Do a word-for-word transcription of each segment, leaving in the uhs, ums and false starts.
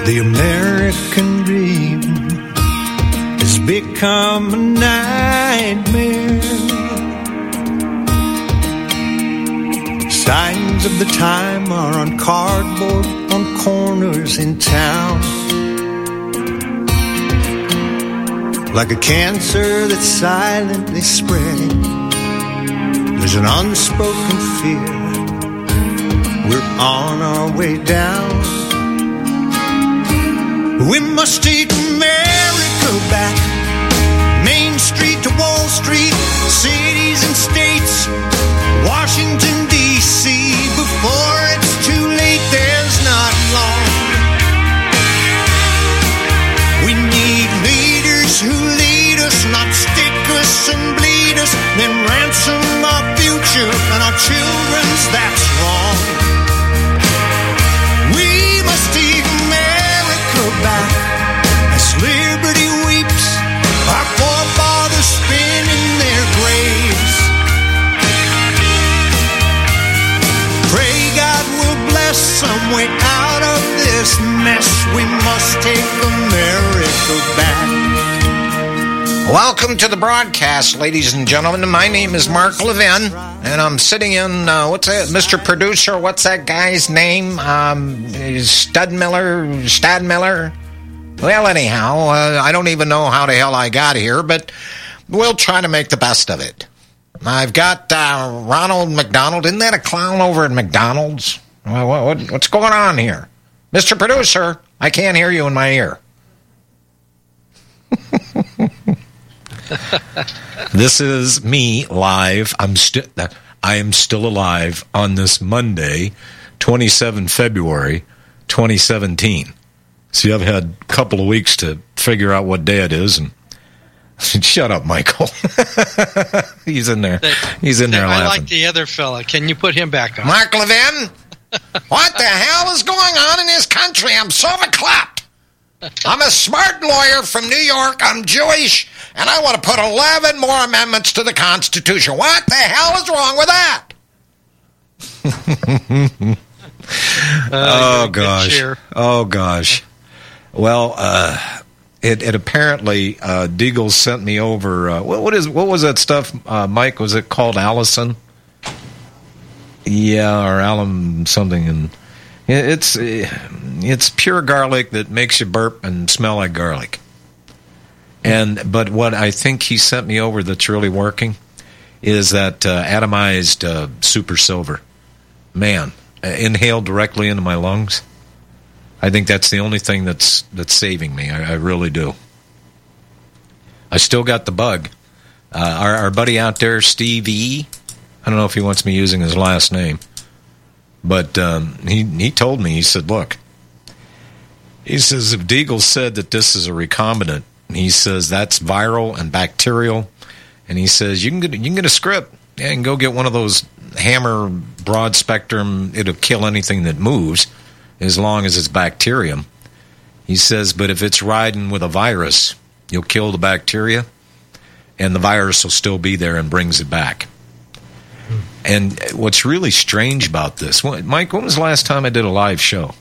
The American dream has become a nightmare. Signs of the time are on cardboard on corners in town. Like a cancer that's silently spreading, there's an unspoken fear. We're on our way down. We must take America back. Main Street to Wall Street, cities and states, Washington, D C Before it's too late, there's not long. We need leaders who lead us, not stick us and bleed us, then ransom our future and our children's. That's wrong. We must take America back as liberty weeps, our forefathers spin in their graves. Pray God will bless some way out of this mess. We must take America back. Welcome to the broadcast, ladies and gentlemen. My name is Mark Levin, and I'm sitting in, uh, what's that, Mister Producer, what's that guy's name? Um, Studmiller, Stadmiller? Well, anyhow, uh, I don't even know how the hell I got here, but we'll try to make the best of it. I've got uh, Ronald McDonald. Isn't that a clown over at McDonald's? Well, what, what, what's going on here? Mister Producer, I can't hear you in my ear. This is me live. I'm still I am still alive on this Monday, twenty-seventh February, twenty seventeen. See, I've had a couple of weeks to figure out what day it is, and shut up, Michael. He's in there. He's in there laughing. I like the other fella. Can you put him back on? Mark Levin? What the hell is going on in this country? I'm so verklempt. I'm a smart lawyer from New York. I'm Jewish, and I want to put eleven more amendments to the Constitution. What the hell is wrong with that? uh, oh, gosh. Oh, gosh. Well, uh, it, it apparently, uh, Deagle sent me over, uh, what, what is what was that stuff, uh, Mike? Was it called Allison? Yeah, or Alum something, and it's it's pure garlic that makes you burp and smell like garlic. And but what I think he sent me over that's really working is that uh, atomized uh, super silver. Man, uh, inhaled directly into my lungs. I think that's the only thing that's that's saving me. I, I really do. I still got the bug. Uh, our, our buddy out there, Steve E. I don't know if he wants me using his last name, but um, he he told me, he said, look, he says, if Deagle said that this is a recombinant, he says that's viral and bacterial, and he says you can get you can get a script and go get one of those hammer broad spectrum, it'll kill anything that moves as long as it's bacterium. He says, but if it's riding with a virus, you'll kill the bacteria, and the virus will still be there and brings it back. And what's really strange about this, Mike, when was the last time I did a live show?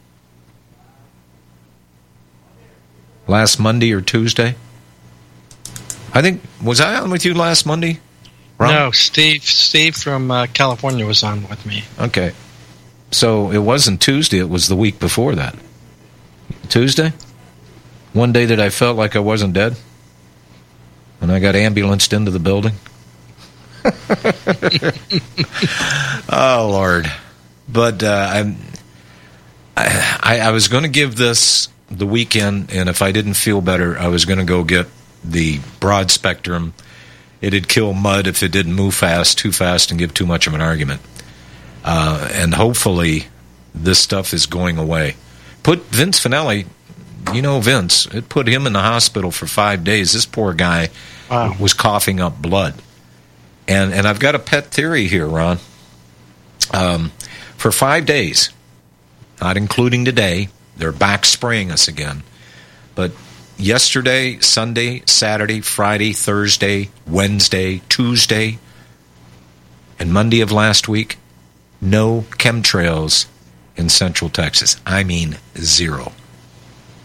Last Monday or Tuesday? I think, was I on with you last Monday? Ron? No, Steve Steve from uh, California was on with me. Okay. So it wasn't Tuesday, it was the week before that. Tuesday? One day that I felt like I wasn't dead? And I got ambulanced into the building? Oh, Lord. But uh, I'm, I, I was going to give this the weekend, and if I didn't feel better, I was going to go get the broad spectrum. It'd kill mud if it didn't move fast, too fast, and give too much of an argument. Uh, and hopefully this stuff is going away. Put Vince Finelli, you know Vince, it put him in the hospital for five days. This poor guy wow. was coughing up blood. And and I've got a pet theory here, Ron. Um, for five days, not including today, they're back spraying us again. But yesterday, Sunday, Saturday, Friday, Thursday, Wednesday, Tuesday, and Monday of last week, no chemtrails in Central Texas. I mean zero.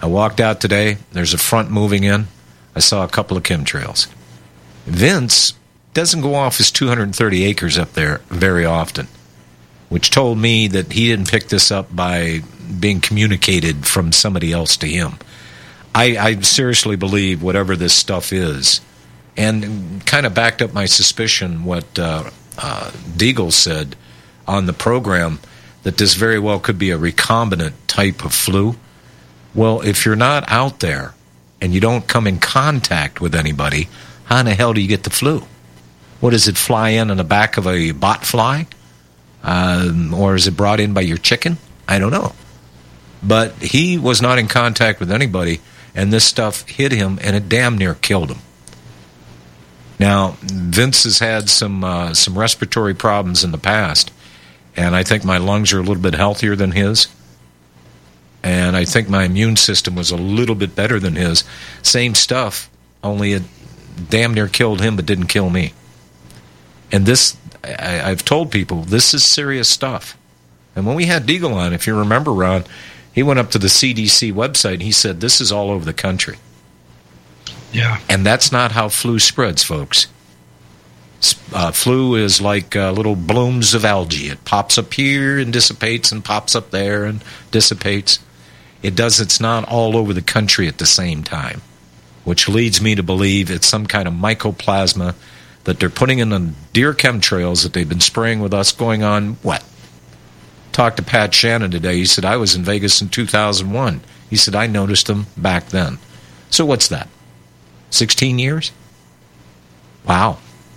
I walked out today. There's a front moving in. I saw a couple of chemtrails. Vince doesn't go off his two hundred thirty acres up there very often, which told me that he didn't pick this up by being communicated from somebody else to him. I, I seriously believe whatever this stuff is, and kind of backed up my suspicion what uh, uh, Deagle said on the program, that this very well could be a recombinant type of flu. Well, if you're not out there and you don't come in contact with anybody, how in the hell do you get the flu? What, does it fly in on the back of a bot fly? Um, or is it brought in by your chicken? I don't know. But he was not in contact with anybody, and this stuff hit him, and it damn near killed him. Now, Vince has had some uh, some respiratory problems in the past, and I think my lungs are a little bit healthier than his. And I think my immune system was a little bit better than his. Same stuff, only it damn near killed him but didn't kill me. And this, I, I've told people, this is serious stuff. And when we had Deagle on, if you remember, Ron, he went up to the C D C website and he said, this is all over the country. Yeah. And that's not how flu spreads, folks. Uh, flu is like uh, little blooms of algae. It pops up here and dissipates, and pops up there and dissipates. It does. It's not all over the country at the same time, which leads me to believe it's some kind of mycoplasma that they're putting in the deer chemtrails that they've been spraying with us going on, what? Talked to Pat Shannon today. He said, I was in Vegas in two thousand one. He said, I noticed them back then. So what's that? sixteen years? Wow.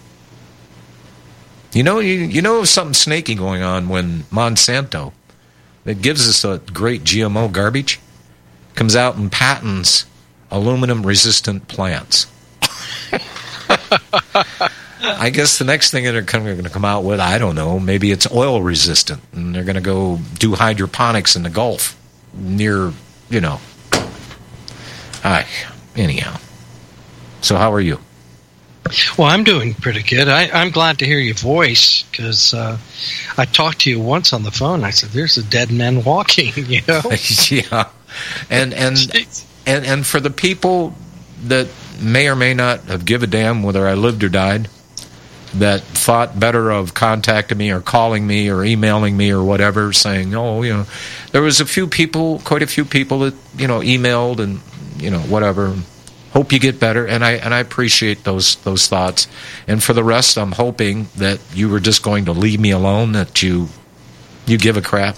You know, you, you know something snaky going on when Monsanto, that gives us a great G M O garbage, comes out and patents aluminum-resistant plants. I guess the next thing they're going to come out with, I don't know, maybe it's oil-resistant, and they're going to go do hydroponics in the Gulf near, you know. I, anyhow. So how are you? Well, I'm doing pretty good. I, I'm glad to hear your voice, because uh, I talked to you once on the phone. I said, there's a dead man walking, you know? Yeah. And, and, and, and for the people that may or may not have give a damn whether I lived or died, that thought better of contacting me or calling me or emailing me or whatever, saying, oh, you know, there was a few people, quite a few people that, you know, emailed and, you know, whatever. Hope you get better, and I and I appreciate those those thoughts. And for the rest, I'm hoping that you were just going to leave me alone, that you you give a crap.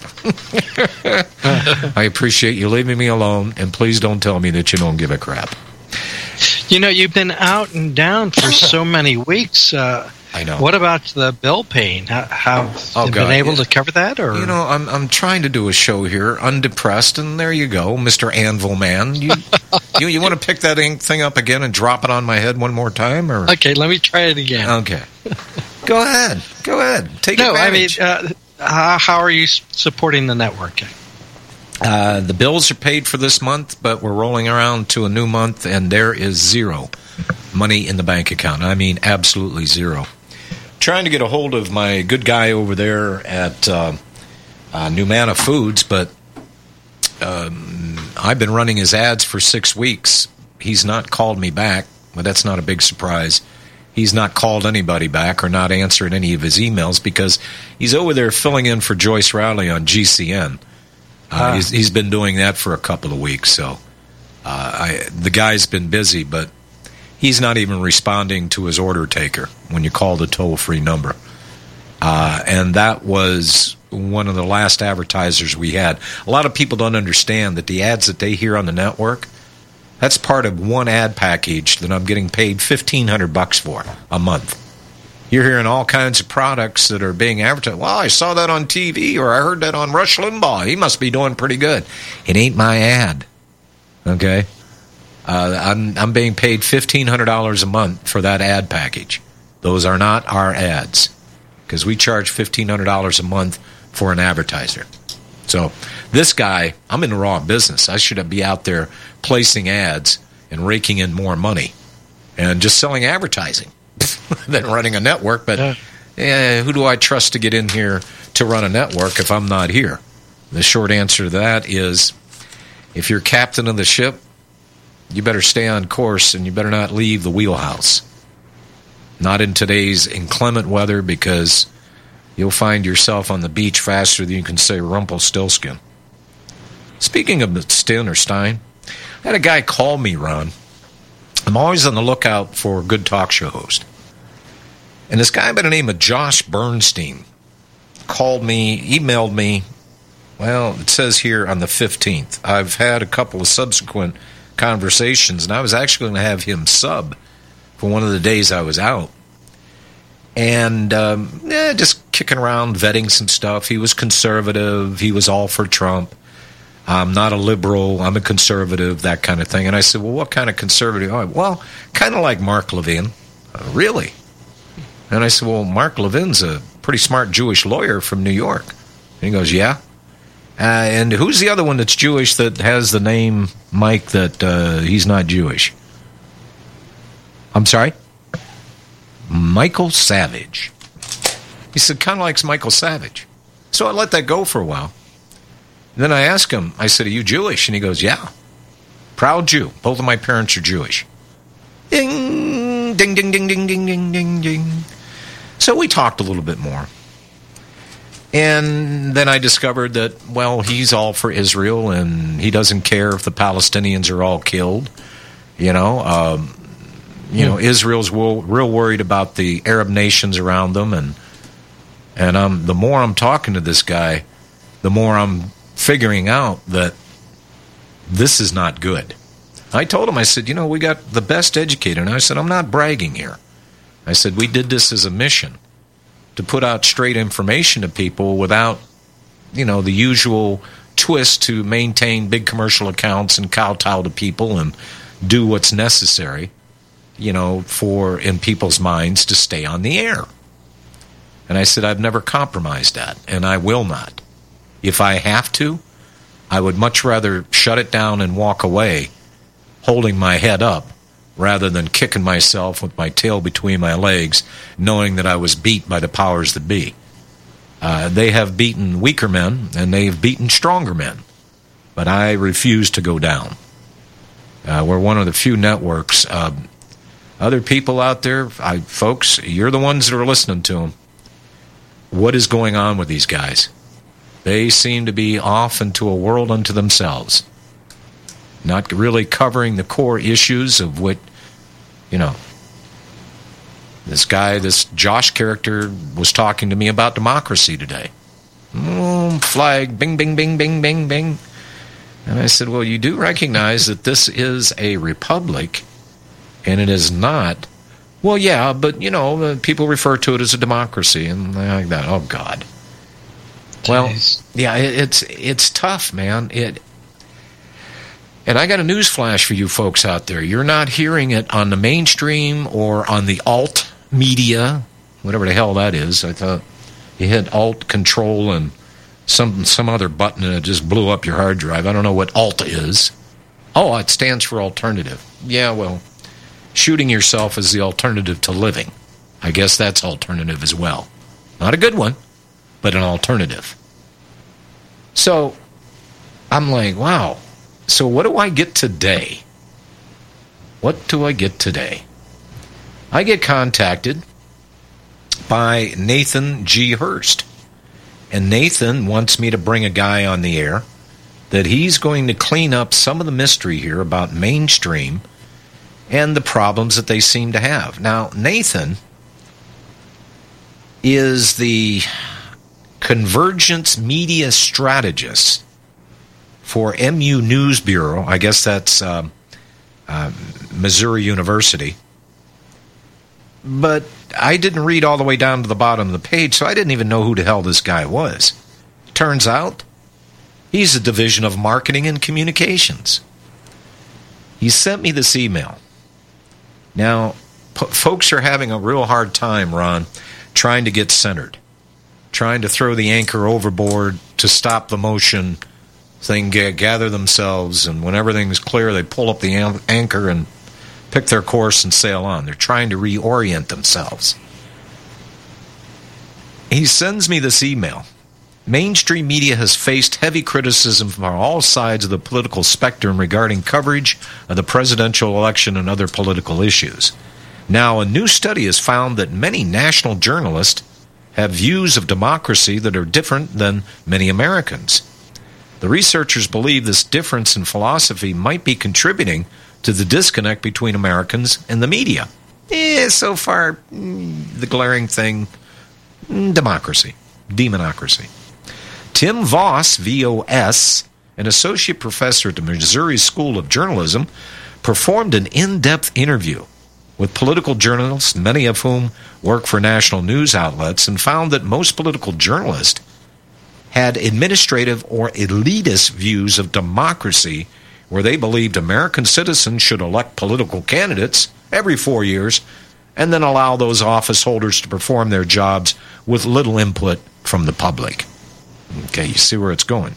I appreciate you leaving me alone, and please don't tell me that you don't give a crap. You know, you've been out and down for so many weeks. Uh, I know. What about the bill paying? How, how oh, have you God. been able yeah. to cover that? Or You know, I'm I'm trying to do a show here, undepressed, and there you go, Mister Anvil Man. You you, you want to pick that thing up again and drop it on my head one more time? Or Okay, let me try it again. Okay. Go ahead. Go ahead. Take no, I mean, advantage. uh, how, how are you supporting the network? Uh, the bills are paid for this month, but we're rolling around to a new month, and there is zero money in the bank account. I mean, absolutely zero. Trying to get a hold of my good guy over there at uh, uh, Numana Foods, but um, I've been running his ads for six weeks. He's not called me back, but that's not a big surprise. He's not called anybody back or not answered any of his emails because he's over there filling in for Joyce Rowley on G C N. Uh, ah. he's, he's been doing that for a couple of weeks, so uh, I, the guy's been busy, but he's not even responding to his order taker when you call the toll-free number. Uh, and that was one of the last advertisers we had. A lot of people don't understand that the ads that they hear on the network, that's part of one ad package that I'm getting paid fifteen hundred bucks for a month. You're hearing all kinds of products that are being advertised. Well, I saw that on T V, or I heard that on Rush Limbaugh. He must be doing pretty good. It ain't my ad. Okay? Uh, I'm, I'm being paid fifteen hundred dollars a month for that ad package. Those are not our ads, because we charge fifteen hundred dollars a month for an advertiser. So this guy, I'm in the wrong business. I should be out there placing ads and raking in more money and just selling advertising than running a network. But yeah. eh, who do I trust to get in here to run a network if I'm not here? The short answer to that is if you're captain of the ship, you better stay on course and you better not leave the wheelhouse. Not in today's inclement weather, because you'll find yourself on the beach faster than you can say Rumpelstiltskin. Speaking of Stin or Stein, I had a guy call me, Ron. I'm always on the lookout for a good talk show host. And this guy by the name of Josh Bernstein called me, emailed me. Well, it says here on the fifteenth. I've had a couple of subsequent conversations, and I was actually going to have him sub for one of the days I was out. And um, yeah, just kicking around, vetting some stuff. He was conservative. He was all for Trump. I'm not a liberal. I'm a conservative, that kind of thing. And I said, well, what kind of conservative? Oh, well, kind of like Mark Levin. Uh, really? And I said, well, Mark Levin's a pretty smart Jewish lawyer from New York. And he goes, yeah. Uh, and who's the other one that's Jewish that has the name Mike that uh, he's not Jewish? I'm sorry? Michael Savage. He said, kind of likes Michael Savage. So I let that go for a while. And then I asked him, I said, are you Jewish? And he goes, yeah. Proud Jew. Both of my parents are Jewish. Ding, ding, ding, ding, ding, ding, ding, ding, ding. So we talked a little bit more. And then I discovered that, well, he's all for Israel, and he doesn't care if the Palestinians are all killed. You know, um, you mm. know, Israel's real, real worried about the Arab nations around them, and and um, the more I'm talking to this guy, the more I'm figuring out that this is not good. I told him, I said, you know, we got the best educator, and I said, I'm not bragging here. I said, we did this as a mission, to put out straight information to people without, you know, the usual twist to maintain big commercial accounts and kowtow to people and do what's necessary, you know, for, in people's minds, to stay on the air. And I said, I've never compromised that, and I will not. If I have to, I would much rather shut it down and walk away holding my head up, rather than kicking myself with my tail between my legs, knowing that I was beat by the powers that be. Uh, they have beaten weaker men, and they've beaten stronger men. But I refuse to go down. Uh, we're one of the few networks. Uh, other people out there, I, folks, you're the ones that are listening to them. What is going on with these guys? They seem to be off into a world unto themselves. Not really covering the core issues of what, you know, this guy, this Josh character was talking to me about democracy today. Mm, flag, bing, bing, bing, bing, bing, bing. And I said, well, you do recognize that this is a republic, and it is not. Well, yeah, but, you know, people refer to it as a democracy, and like that. Oh, God. Jeez. Well, yeah, it, it's it's tough, man. It. And I got a news flash for you folks out there. You're not hearing it on the mainstream or on the alt media, whatever the hell that is. I thought you hit alt control and some some other button and it just blew up your hard drive. I don't know what alt is. Oh, it stands for alternative. Yeah, well, shooting yourself is the alternative to living. I guess that's alternative as well. Not a good one, but an alternative. So I'm like, wow. So what do I get today? What do I get today? I get contacted by Nathan G. Hurst. And Nathan wants me to bring a guy on the air that he's going to clean up some of the mystery here about mainstream and the problems that they seem to have. Now, Nathan is the convergence media strategist for M U News Bureau. I guess that's um, uh, Missouri University. But I didn't read all the way down to the bottom of the page, so I didn't even know who the hell this guy was. Turns out, he's a division of marketing and communications. He sent me this email. Now, p- folks are having a real hard time, Ron, trying to get centered, trying to throw the anchor overboard to stop the motion. They can gather themselves, and when everything's clear, they pull up the anchor and pick their course and sail on. They're trying to reorient themselves. He sends me this email. Mainstream media has faced heavy criticism from all sides of the political spectrum regarding coverage of the presidential election and other political issues. Now, a new study has found that many national journalists have views of democracy that are different than many Americans. The researchers believe this difference in philosophy might be contributing to the disconnect between Americans and the media. Eh, so far, the glaring thing, democracy, demonocracy. Tim Voss, V O S, an associate professor at the Missouri School of Journalism, performed an in-depth interview with political journalists, many of whom work for national news outlets, and found that most political journalists had administrative or elitist views of democracy, where they believed American citizens should elect political candidates every four years and then allow those office holders to perform their jobs with little input from the public. Okay, you see where it's going.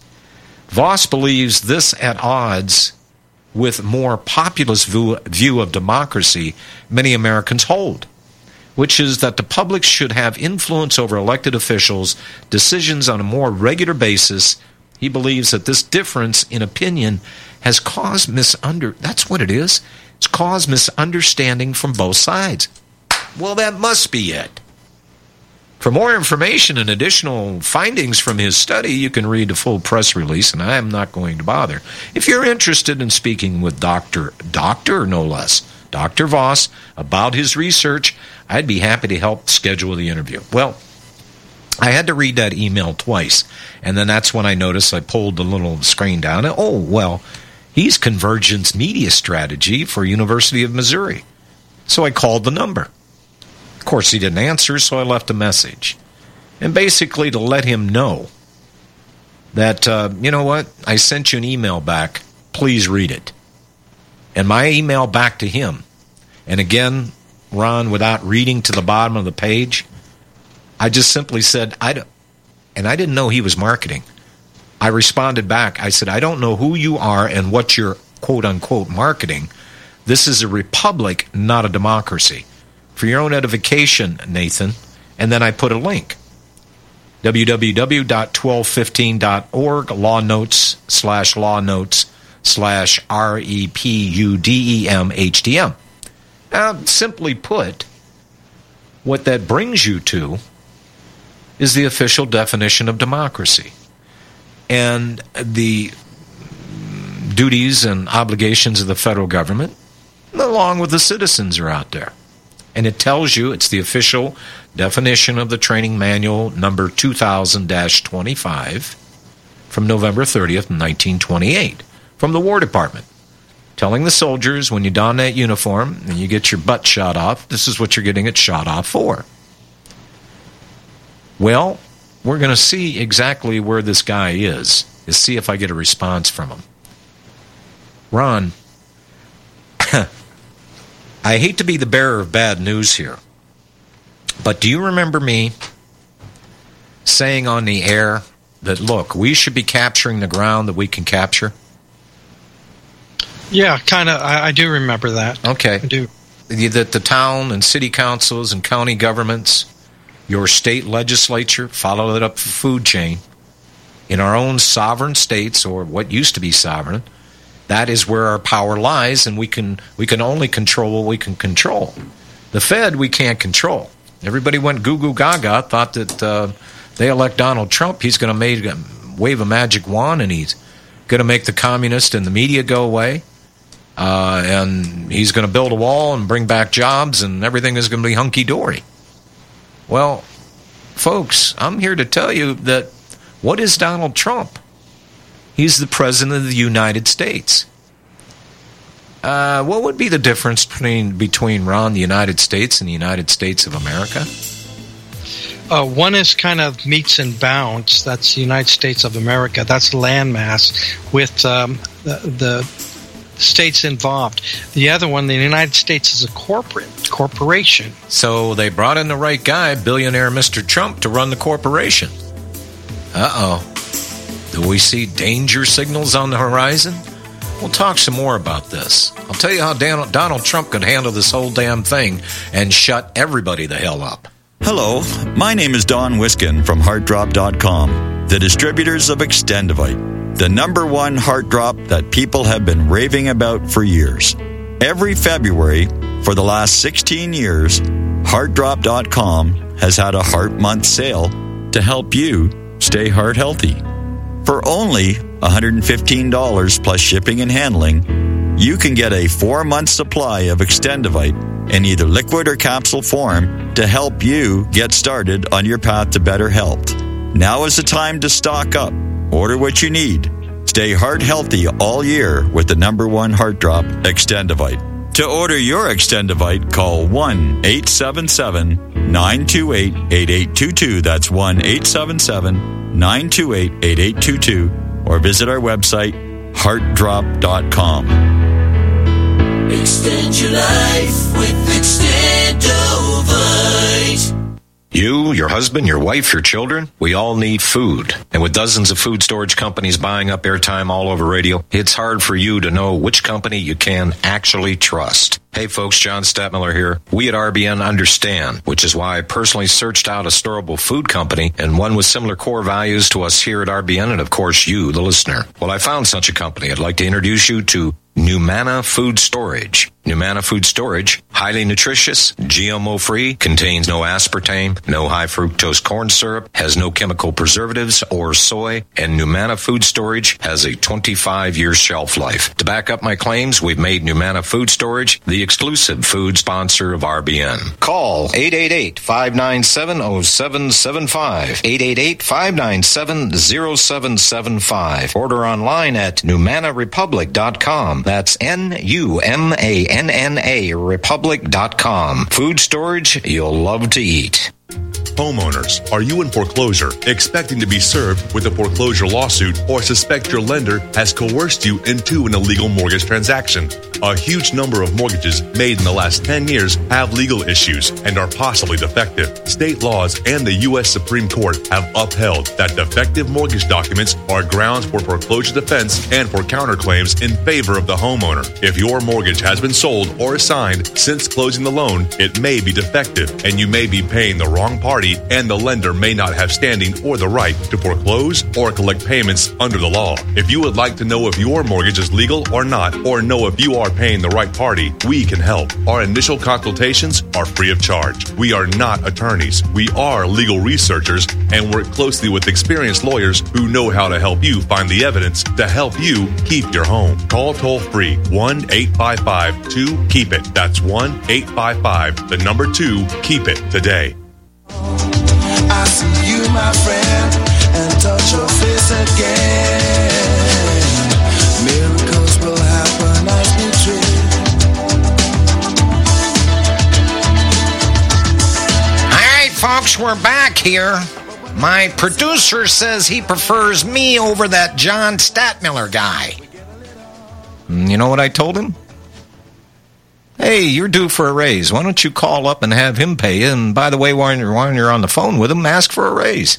Voss believes this at odds with more populist view, view of democracy many Americans hold, which is that the public should have influence over elected officials' decisions on a more regular basis. He believes that this difference in opinion has caused misunder. That's what it is. It's caused misunderstanding from both sides. Well, that must be it. For more information and additional findings from his study, you can read the full press release, and I am not going to bother. If you're interested in speaking with Doctor Doctor, no less, Doctor Voss, about his research, I'd be happy to help schedule the interview. Well, I had to read that email twice, and then that's when I noticed I pulled the little screen down. And, oh, well, he's Convergence Media Strategy for University of Missouri. So I called the number. Of course, he didn't answer, so I left a message. And basically to let him know that, uh, you know what, I sent you an email back. Please read it. And my email back to him, and again, Ron, without reading to the bottom of the page, I just simply said, I don't, and I didn't know he was marketing. I responded back. I said, I don't know who you are and what you're quote-unquote marketing. This is a republic, not a democracy. For your own edification, Nathan. And then I put a link. w w w dot twelve fifteen dot org, law notes, slash law notes, slash R E P U D E M H D M. Now, simply put, what that brings you to is the official definition of democracy. And the duties and obligations of the federal government, along with the citizens, are out there. And it tells you, it's the official definition of the training manual number two thousand dash twenty-five from November thirtieth, nineteen twenty-eight, from the War Department, telling the soldiers when you don that uniform and you get your butt shot off, this is what you're getting it shot off for. Well, we're going to see exactly where this guy is, is see if I get a response from him. Ron, I hate to be the bearer of bad news here, but do you remember me saying on the air that, look, we should be capturing the ground that we can capture? Yeah, kind of. I, I do remember that. Okay. I do. That the town and city councils and county governments, your state legislature, follow it up the food chain, in our own sovereign states, or what used to be sovereign, that is where our power lies, and we can we can only control what we can control. The Fed, we can't control. Everybody went goo-goo gaga, thought that uh, they elect Donald Trump, he's going to wave a magic wand, and he's going to make the communists and the media go away, uh, and he's going to build a wall and bring back jobs, and everything is going to be hunky-dory. Well, folks, I'm here to tell you that what is Donald Trump? He's the President of the United States. Uh, what would be the difference between, between Ron, the United States, and the United States of America? Uh, one is kind of meets and bounds. That's the United States of America. That's landmass with um, the, the states involved. The other one, the United States, is a corporate corporation. So they brought in the right guy, billionaire Mister Trump, to run the corporation. Uh-oh. Do we see danger signals on the horizon? We'll talk some more about this. I'll tell you how Dan- Donald Trump could handle this whole damn thing and shut everybody the hell up. Hello, my name is Don Wiskin from heart drop dot com, the distributors of Extendivite, the number one heart drop that people have been raving about for years. Every February for the last sixteen years, heart drop dot com has had a Heart Month sale to help you stay heart healthy. For only one hundred fifteen dollars plus shipping and handling, you can get a four-month supply of Extendivite in either liquid or capsule form to help you get started on your path to better health. Now is the time to stock up. Order what you need. Stay heart healthy all year with the number one heart drop, Extendivite. To order your Extendivite, call one eight seven seven, nine two eight, eight eight two two. That's one eight seven seven, nine two eight, eight eight two two. Or visit our website, heart drop dot com. Extend your life with Extendovite. You, your husband, your wife, your children, we all need food. And with dozens of food storage companies buying up airtime all over radio, it's hard for you to know which company you can actually trust. Hey folks, John Stadtmiller here. We at R B N understand, which is why I personally searched out a storable food company and one with similar core values to us here at R B N and of course you, the listener. Well, I found such a company. I'd like to introduce you to Numana Food Storage. Numana Food Storage, highly nutritious, G M O-free, contains no aspartame, no high fructose corn syrup, has no chemical preservatives or soy, and Numana Food Storage has a twenty-five year shelf life. To back up my claims, we've made Numana Food Storage the exclusive food sponsor of R B N. Call eight eight eight, five nine seven, zero seven seven five, eight eight eight, five nine seven, zero seven seven five. Order online at numana republic dot com. That's N U M A N N A republic dot com. Food storage you'll love to eat. Homeowners, are you in foreclosure, expecting to be served with a foreclosure lawsuit, or suspect your lender has coerced you into an illegal mortgage transaction? A huge number of mortgages made in the last ten years have legal issues and are possibly defective. State laws and the U S Supreme Court have upheld that defective mortgage documents are grounds for foreclosure defense and for counterclaims in favor of the homeowner. If your mortgage has been sold or assigned since closing the loan, it may be defective and you may be paying the wrong party, and the lender may not have standing or the right to foreclose or collect payments under the law. If you would like to know if your mortgage is legal or not, or know if you are paying the right party, we can help. Our initial consultations are free of charge. We are not attorneys. We are legal researchers and work closely with experienced lawyers who know how to help you find the evidence to help you keep your home. Call toll free one eight five five two keep it. That's one eight five five, the number two, keep it today. I see you, my friend, and touch your face again. Miracles will happen as we dream. All right, folks, we're back here. My producer says he prefers me over that John Stadtmiller guy. You know what I told him? Hey, you're due for a raise. Why don't you call up and have him pay you? And by the way, while you're, while you're on the phone with him, ask for a raise.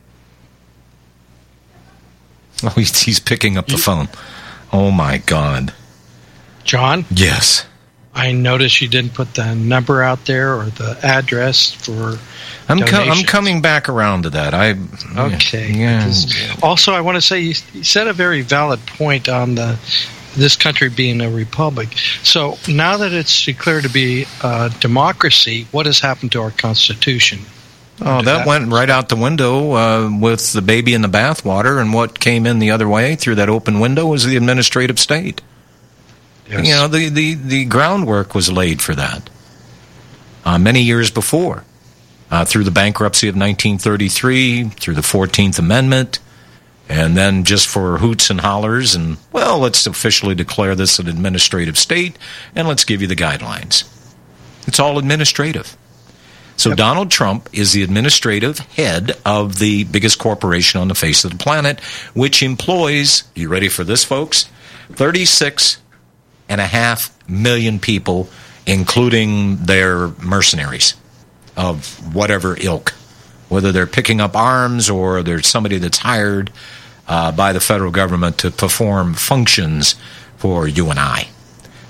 Oh, he's, he's picking up the phone. Oh, my God. John? Yes. I noticed you didn't put the number out there or the address for I'm, com- donations. I'm coming back around to that. I Okay. Yeah. Also, I want to say you, you said a very valid point on the this country being a republic. So now that it's declared to be a democracy, what has happened to our Constitution? Oh, that, that went right out the window uh, with the baby in the bathwater, and what came in the other way through that open window was the administrative state. Yes. You know, the, the, the groundwork was laid for that uh, many years before, uh, through the bankruptcy of nineteen thirty-three, through the fourteenth Amendment, and then just for hoots and hollers, and, well, let's officially declare this an administrative state, and let's give you the guidelines. It's all administrative. So yep. Donald Trump is the administrative head of the biggest corporation on the face of the planet, which employs, you ready for this, folks? thirty-six and a half million people, including their mercenaries of whatever ilk, whether they're picking up arms or there's somebody that's hired uh, by the federal government to perform functions for you and I.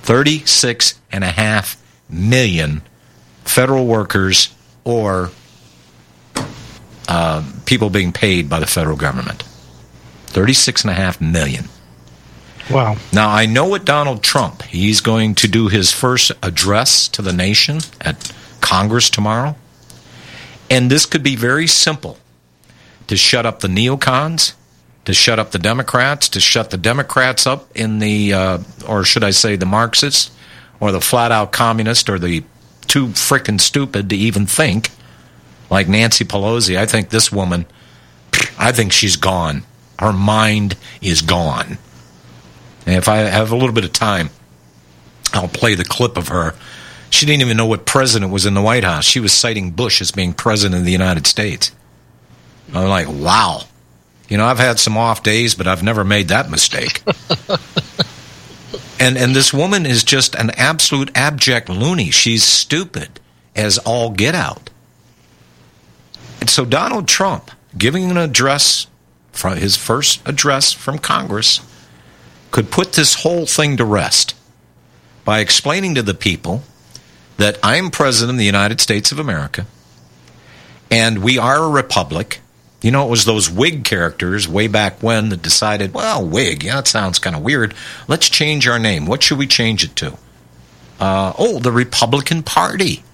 thirty-six and a half million federal workers or uh, people being paid by the federal government. thirty-six point five million. Wow. Now, I know what Donald Trump, he's going to do his first address to the nation at Congress tomorrow. And this could be very simple. To shut up the neocons, to shut up the Democrats, to shut the Democrats up in the, uh, or should I say the Marxists, or the flat-out communists, or the too frickin' stupid to even think, like Nancy Pelosi. I think this woman, I think she's gone. Her mind is gone. And if I have a little bit of time, I'll play the clip of her. She didn't even know what president was in the White House. She was citing Bush as being president of the United States. I'm like, wow. You know, I've had some off days, but I've never made that mistake. and and this woman is just an absolute abject loony. She's stupid as all get out. And so Donald Trump, giving an address, from his first address from Congress, could put this whole thing to rest by explaining to the people that I'm president of the United States of America, and we are a republic. You know, it was those Whig characters way back when that decided, well, Whig, yeah, that sounds kind of weird. Let's change our name. What should we change it to? Uh, oh, the Republican Party.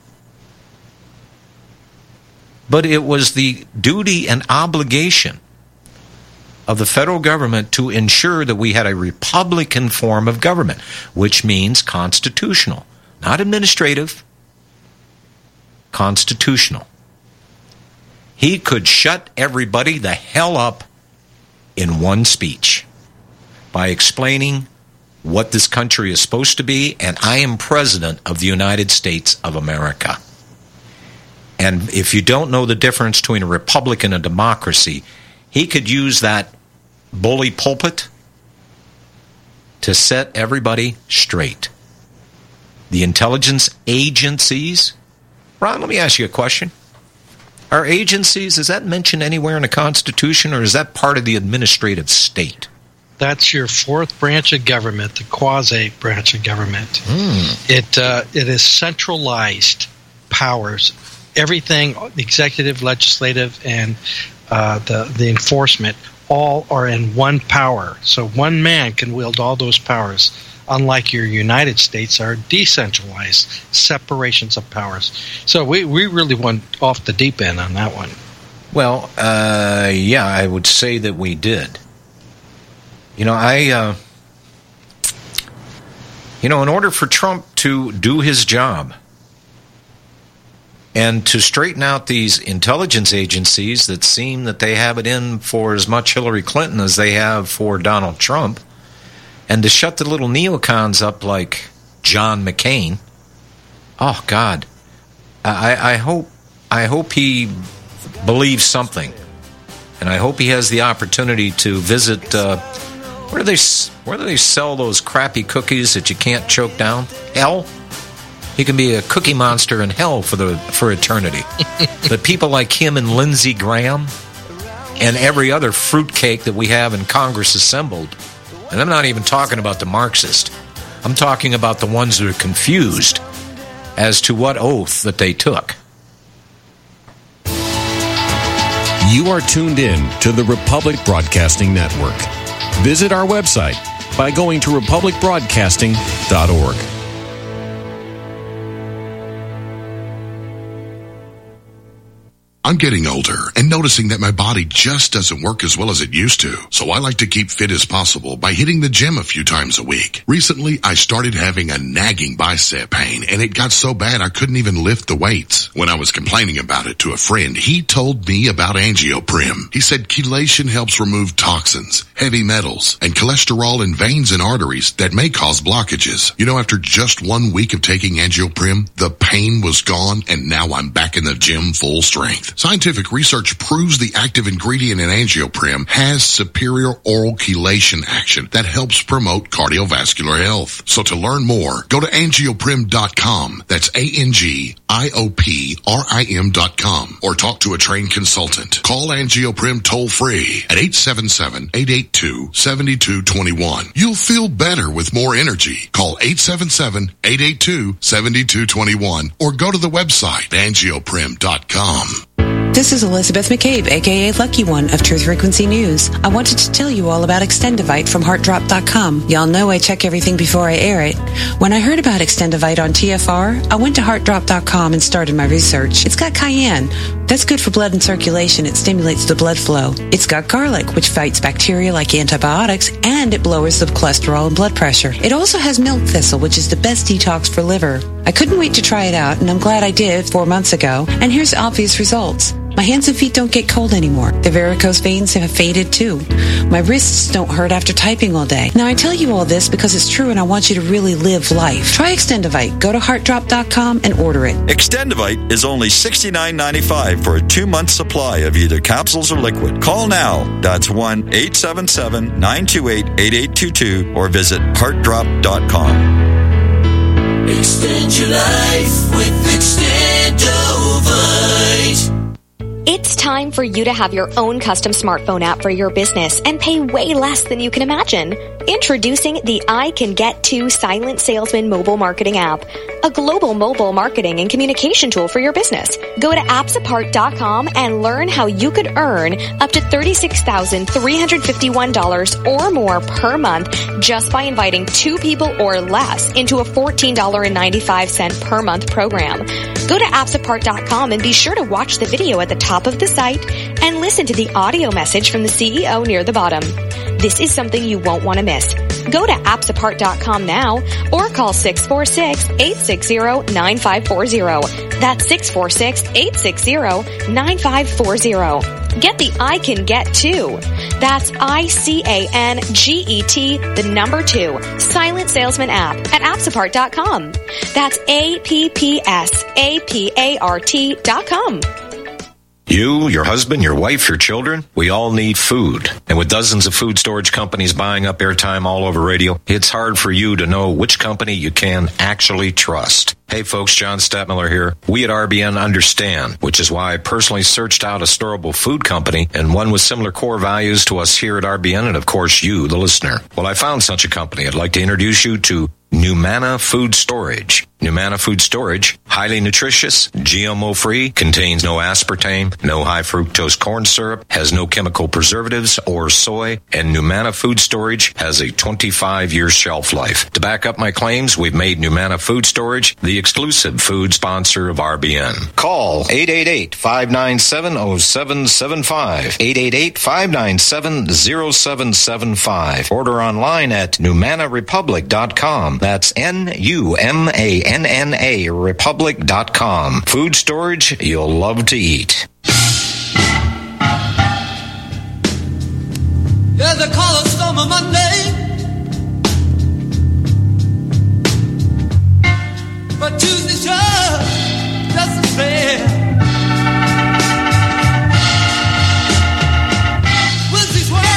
But it was the duty and obligation of the federal government to ensure that we had a Republican form of government, which means constitutional, not administrative, constitutional. He could shut everybody the hell up in one speech by explaining what this country is supposed to be, and I am president of the United States of America. And if you don't know the difference between a republic and a democracy, he could use that bully pulpit to set everybody straight. The intelligence agencies. Ron, let me ask you a question. Are agencies, is that mentioned anywhere in the Constitution, or is that part of the administrative state? That's your fourth branch of government, the quasi branch of government. Mm. It uh, it is centralized powers. Everything, executive, legislative, and uh, the the enforcement, all are in one power. So one man can wield all those powers, unlike your United States are decentralized separations of powers. So we, we really went off the deep end on that one. Well, uh, yeah, I would say that we did. You know, I, uh, you know, in order for Trump to do his job and to straighten out these intelligence agencies that seem that they have it in for as much Hillary Clinton as they have for Donald Trump, and to shut the little neocons up like John McCain, oh God, I, I hope I hope he believes something, and I hope he has the opportunity to visit. Uh, where do they where do they sell those crappy cookies that you can't choke down? Hell. He can be a cookie monster in hell for the for eternity. But people like him and Lindsey Graham and every other fruitcake that we have in Congress assembled, and I'm not even talking about the Marxist. I'm talking about the ones that are confused as to what oath that they took. You are tuned in to the Republic Broadcasting Network. Visit our website by going to republic broadcasting dot org. I'm getting older and noticing that my body just doesn't work as well as it used to. So I like to keep fit as possible by hitting the gym a few times a week. Recently, I started having a nagging bicep pain, and it got so bad I couldn't even lift the weights. When I was complaining about it to a friend, he told me about Angioprim. He said chelation helps remove toxins, heavy metals, and cholesterol in veins and arteries that may cause blockages. You know, after just one week of taking Angioprim, the pain was gone, and now I'm back in the gym full strength. Scientific research proves the active ingredient in Angioprim has superior oral chelation action that helps promote cardiovascular health. So to learn more, go to angioprim dot com. That's A N G I O P R I M dot com. Or talk to a trained consultant. Call Angioprim toll free at eight seven seven, eight eight two, seven two two one. You'll feel better with more energy. Call eight seven seven, eight eight two, seven two two one or go to the website angioprim dot com. This is Elizabeth McCabe, aka Lucky One of Truth Frequency News. I wanted to tell you all about Extendivite from heart drop dot com. Y'all know I check everything before I air it. When I heard about Extendivite on T F R, I went to heart drop dot com and started my research. It's got cayenne. That's good for blood and circulation. It stimulates the blood flow. It's got garlic, which fights bacteria like antibiotics, and it lowers the cholesterol and blood pressure. It also has milk thistle, which is the best detox for liver. I couldn't wait to try it out, and I'm glad I did four months ago. And here's obvious results. My hands and feet don't get cold anymore. The varicose veins have faded too. My wrists don't hurt after typing all day. Now I tell you all this because it's true and I want you to really live life. Try Extendivite. Go to heart drop dot com and order it. Extendivite is only sixty-nine ninety-five for a two-month supply of either capsules or liquid. Call now. That's one eight seven seven, nine two eight, eight eight two two or visit heart drop dot com. Extend your life with Extendovite. It's time for you to have your own custom smartphone app for your business and pay way less than you can imagine. Introducing the I Can Get To Silent Salesman mobile marketing app, a global mobile marketing and communication tool for your business. Go to apps apart dot com and learn how you could earn up to thirty-six thousand three hundred fifty-one dollars or more per month just by inviting two people or less into a fourteen dollars and ninety-five cents per month program. Go to apps apart dot com and be sure to watch the video at the top of the site and listen to the audio message from the C E O near the bottom. This is something you won't want to miss. Go to apps apart dot com now or call six four six, eight six zero, nine five four zero. That's six four six, eight six zero, nine five four zero. Get the I Can Get To. That's I C A N G E T, the number two, Silent Salesman app at apps apart dot com. That's A P P S A P A R T dot com. You, your husband, your wife, your children, we all need food. And with dozens of food storage companies buying up airtime all over radio, it's hard for you to know which company you can actually trust. Hey folks, John Stadtmiller here. We at R B N understand, which is why I personally searched out a storable food company and one with similar core values to us here at R B N and of course you, the listener. Well, I found such a company. I'd like to introduce you to Numana Food Storage. Numana Food Storage, highly nutritious, G M O-free, contains no aspartame, no high fructose corn syrup, has no chemical preservatives or soy, and Numana Food Storage has a twenty-five year shelf life. To back up my claims, we've made Numana Food Storage the exclusive food sponsor of R B N. Call eight eight eight, five nine seven, zero seven seven five, eight eight eight, five nine seven, zero seven seven five. Order online at numana republic dot com. That's N U M A N N A republic dot com. Food storage you'll love to eat. Yeah, they call us Summer Monday, but Tuesday sure doesn't fail. Wednesday's work.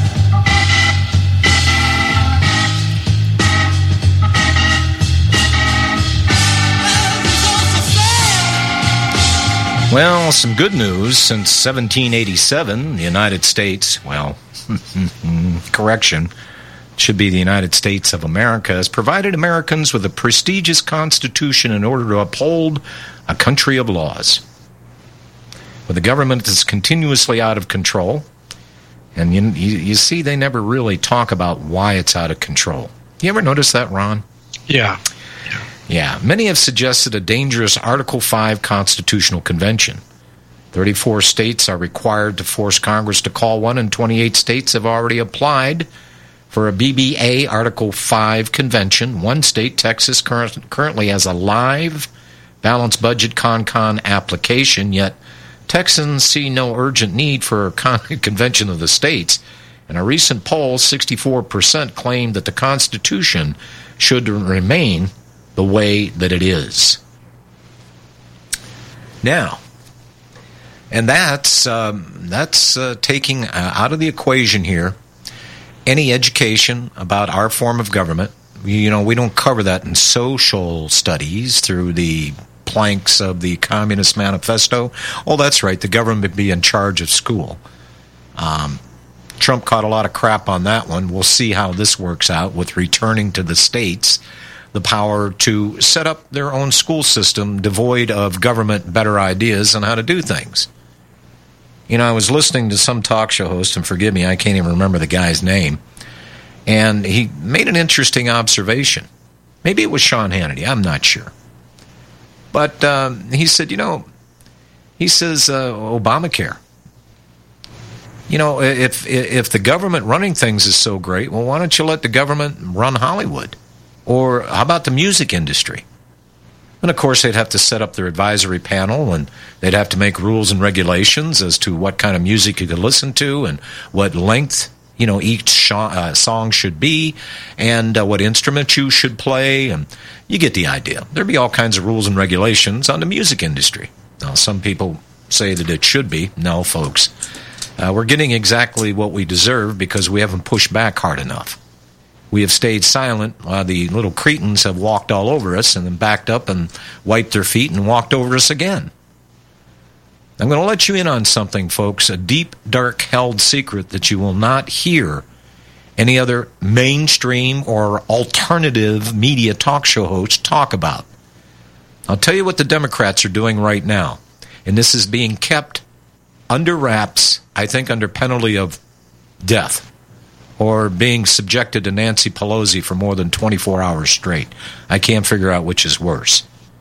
Well, some good news. Since seventeen eighty-seven, the United States, well, correction, it should be the United States of America, has provided Americans with a prestigious constitution in order to uphold a country of laws. But the government is continuously out of control, and you, you, you see they never really talk about why it's out of control. You ever notice that, Ron? Yeah. Yeah, many have suggested a dangerous Article five constitutional convention. thirty-four states are required to force Congress to call one, and twenty-eight states have already applied for a B B A Article five convention. One state, Texas, current, currently has a live balanced budget con-con application, yet Texans see no urgent need for a con- convention of the states. In a recent poll, sixty-four percent claimed that the Constitution should remain the way that it is. Now, and that's um, that's uh, taking uh, out of the equation here any education about our form of government. You know, we don't cover that in social studies through the planks of the Communist Manifesto. Oh, that's right, the government would be in charge of school. Um, Trump caught a lot of crap on that one. We'll see how this works out with returning to the states the power to set up their own school system devoid of government better ideas on how to do things. You know, I was listening to some talk show host, and forgive me, I can't even remember the guy's name, and he made an interesting observation. Maybe it was Sean Hannity, I'm not sure. But um, he said, you know, he says, uh, Obamacare. You know, if if the government running things is so great, well, why don't you let the government run Hollywood? Or how about the music industry? And, of course, they'd have to set up their advisory panel, and they'd have to make rules and regulations as to what kind of music you could listen to and what length, you know, each sh- uh, song should be, and uh, what instrument you should play. And you get the idea. There'd be all kinds of rules and regulations on the music industry. Now, some people say that it should be. No, folks. Uh, we're getting exactly what we deserve because we haven't pushed back hard enough. We have stayed silent while the little cretins have walked all over us and then backed up and wiped their feet and walked over us again. I'm going to let you in on something, folks, a deep, dark, held secret that you will not hear any other mainstream or alternative media talk show host talk about. I'll tell you what the Democrats are doing right now, and this is being kept under wraps, I think under penalty of death, or being subjected to Nancy Pelosi for more than twenty-four hours straight. I can't figure out which is worse.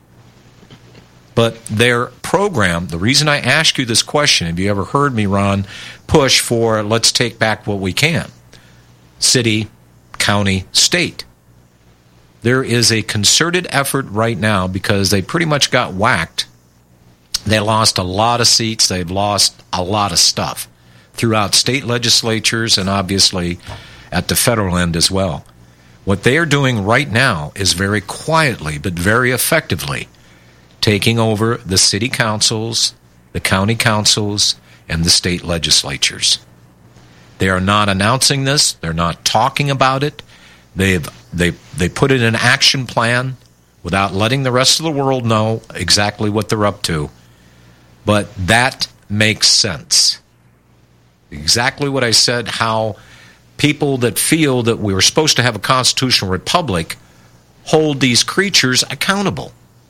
But their program, the reason I ask you this question, have you ever heard me, Ron, push for let's take back what we can? City, county, state. There is a concerted effort right now because they pretty much got whacked. They lost a lot of seats. They've lost a lot of stuff throughout state legislatures and obviously at the federal end as well. What they are doing right now is very quietly but very effectively taking over the city councils, the county councils, and the state legislatures. They are not announcing this. They're not talking about it. They've they they put it in an action plan without letting the rest of the world know exactly what they're up to. But that makes sense. Exactly what I said, how people that feel that we were supposed to have a constitutional republic hold these creatures accountable.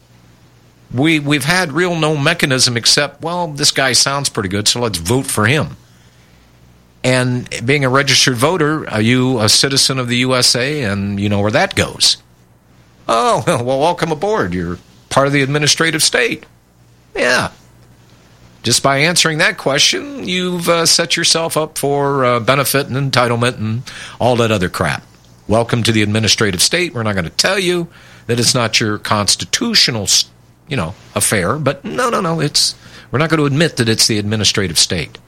We, we've had real no mechanism except, well, this guy sounds pretty good, so let's vote for him. And being a registered voter, are you a citizen of the U S A? And you know where that goes. Oh, well, welcome aboard. You're part of the administrative state. Yeah. Just by answering that question, you've uh, set yourself up for uh, benefit and entitlement and all that other crap. Welcome to the administrative state. We're not going to tell you that it's not your constitutional, you know, affair, but no, no, no, it's we're not going to admit that it's the administrative state.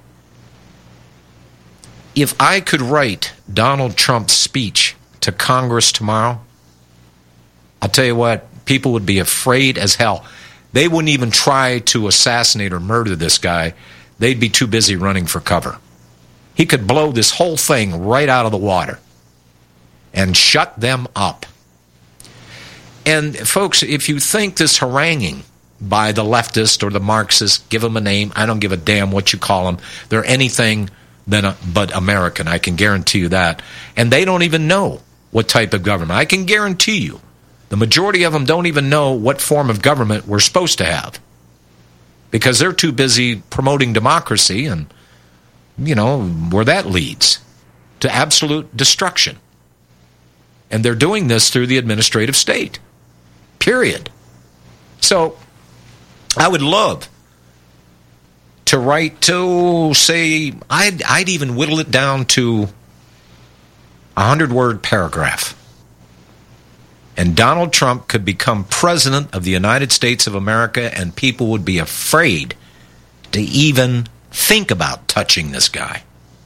If I could write Donald Trump's speech to Congress tomorrow, I'll tell you what, people would be afraid as hell. They wouldn't even try to assassinate or murder this guy. They'd be too busy running for cover. He could blow this whole thing right out of the water and shut them up. And folks, if you think this haranguing by the leftist or the Marxist, give them a name, I don't give a damn what you call them, they're anything than a, but American, I can guarantee you that. And they don't even know what type of government. I can guarantee you the majority of them don't even know what form of government we're supposed to have because they're too busy promoting democracy and, you know, where that leads to absolute destruction. And they're doing this through the administrative state, period. So I would love to write to, say, I'd, I'd even whittle it down to a hundred-word paragraph. And Donald Trump could become president of the United States of America, and people would be afraid to even think about touching this guy.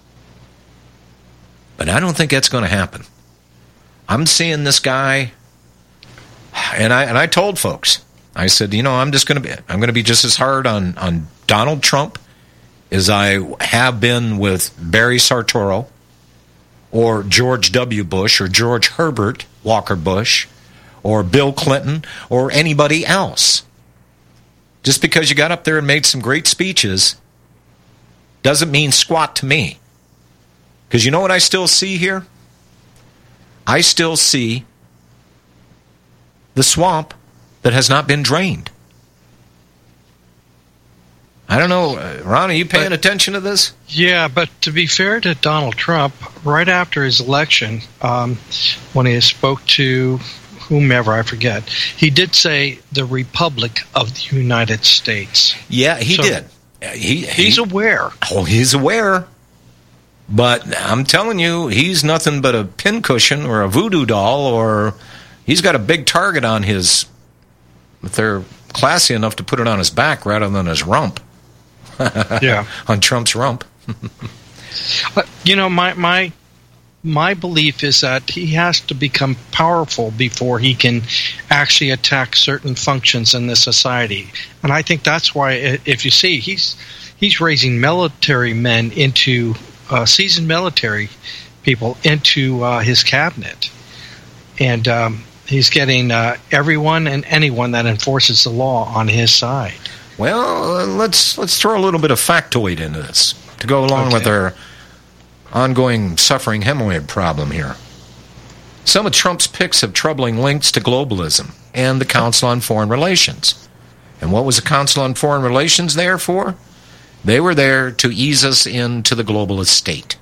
But I don't think that's going to happen. I'm seeing this guy, and I and I told folks, I said, you know, I'm just going to be I'm going to be just as hard on on Donald Trump as I have been with Barry Sartoro or George W. Bush or George Herbert Walker Bush or Bill Clinton, or anybody else. Just because you got up there and made some great speeches doesn't mean squat to me. Because you know what I still see here? I still see the swamp that has not been drained. I don't know. Uh, Ron, are you paying but, attention to this? Yeah, but to be fair to Donald Trump, right after his election, um, when he spoke to whomever, I forget, he did say the Republic of the United States. Yeah, he so did. He, he's he, aware. Oh, he's aware. But I'm telling you, he's nothing but a pincushion or a voodoo doll, or he's got a big target on his, if they're classy enough to put it on his back rather than his rump. Yeah. On Trump's rump. But, you know, my, my my belief is that he has to become powerful before he can actually attack certain functions in the society. And I think that's why, if you see, he's he's raising military men into, uh, seasoned military people into uh, his cabinet. And um, he's getting uh, everyone and anyone that enforces the law on his side. Well, uh, let's let's throw a little bit of factoid into this to go along okay. with our ongoing suffering hemorrhoid problem here. Some of Trump's picks have troubling links to globalism and the Council on Foreign Relations. And what was the Council on Foreign Relations there for? They were there to ease us into the globalist state.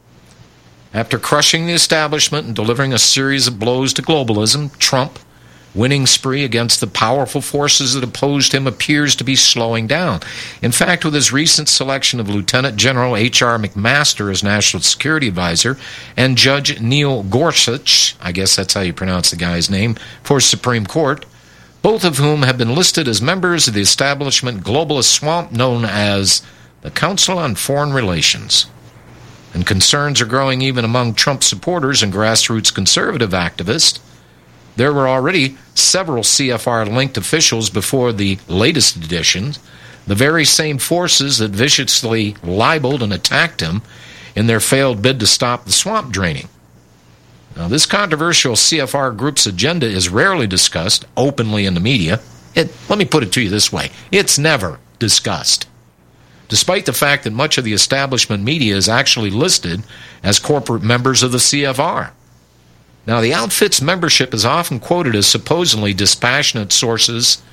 After crushing the establishment and delivering a series of blows to globalism, Trump, winning spree against the powerful forces that opposed him, appears to be slowing down. In fact, with his recent selection of Lieutenant General H R McMaster as National Security Advisor and Judge Neil Gorsuch, I guess that's how you pronounce the guy's name, for Supreme Court, both of whom have been listed as members of the establishment globalist swamp known as the Council on Foreign Relations. And concerns are growing even among Trump supporters and grassroots conservative activists. There were already several C F R-linked officials before the latest edition, the very same forces that viciously libeled and attacked him in their failed bid to stop the swamp draining. Now, this controversial C F R group's agenda is rarely discussed openly in the media. It, let me put it to you this way. It's never discussed. Despite the fact that much of the establishment media is actually listed as corporate members of the C F R. Now, the outfit's membership is often quoted as supposedly dispassionate sources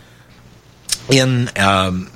in um,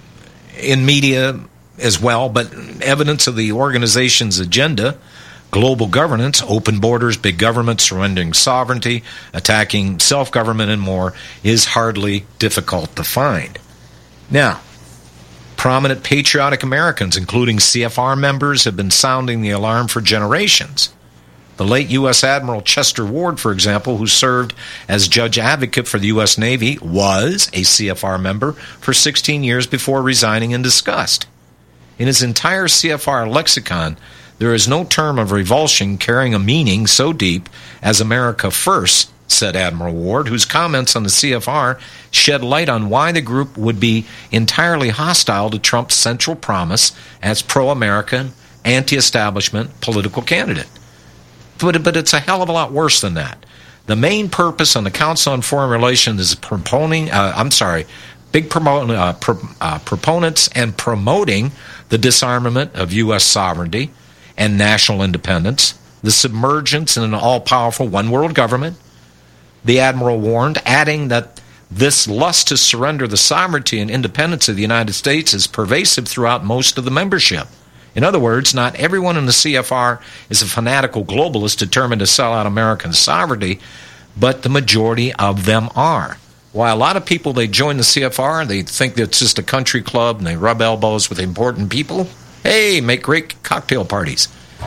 in media as well, but evidence of the organization's agenda, global governance, open borders, big government, surrendering sovereignty, attacking self-government, and more, is hardly difficult to find. Now, prominent patriotic Americans, including C F R members, have been sounding the alarm for generations. The late U S Admiral Chester Ward, for example, who served as judge advocate for the U S Navy, was a C F R member for sixteen years before resigning in disgust. In his entire C F R lexicon, there is no term of revulsion carrying a meaning so deep as America First, said Admiral Ward, whose comments on the C F R shed light on why the group would be entirely hostile to Trump's central promise as pro-American, anti-establishment political candidate. But, but it's a hell of a lot worse than that. The main purpose on the Council on Foreign Relations is proponing, uh, I'm sorry, big promo, uh, pro, uh, proponents and promoting the disarmament of U S sovereignty and national independence, the submergence in an all-powerful one-world government. The Admiral warned, adding that this lust to surrender the sovereignty and independence of the United States is pervasive throughout most of the membership. In other words, not everyone in the C F R is a fanatical globalist determined to sell out American sovereignty, but the majority of them are. Why a lot of people, they join the C F R, they think that it's just a country club, and they rub elbows with important people. Hey, make great cocktail parties.